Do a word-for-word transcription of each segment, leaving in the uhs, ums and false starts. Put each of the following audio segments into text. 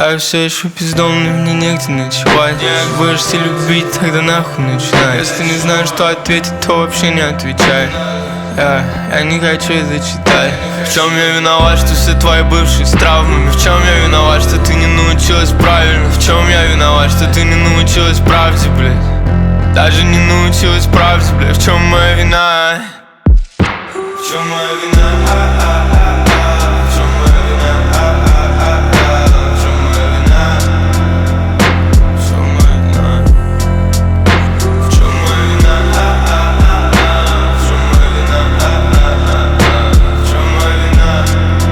Я все еще пиздом, но мне негде ночевать. Будешь любить, тогда нахуй начинай. Если не знаешь, что ответить, то вообще не отвечай. Я, я не хочу это читать. В чем я виноват, что все твои бывшие с травмами? В чем я виноват, что ты не научилась правильно? В чем я виноват, что ты не научилась правде, блядь? Даже не научилась правде, блядь. В чем моя вина? В чем моя вина? В чем моя вина? В чем моя вина? В чем моя вина? В чем моя вина? В чем моя вина? В чем моя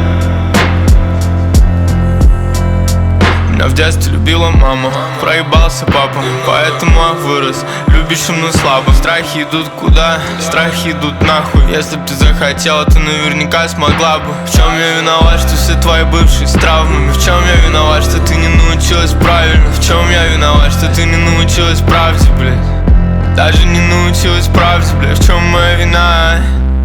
вина? Меня в детстве любила мама, проебался папа, поэтому я вырос любящим, но слабо. Страхи идут куда? Страхи идут нахуй. Если б ты захотела, ты наверняка смогла бы. В чем я виноват, что все твои бывшие с травмами? В чем я виноват, что ты не научилась правильно? В чем я виноват, что ты не научилась правде, блядь? Даже не научилась правде, блядь. В чем моя вина?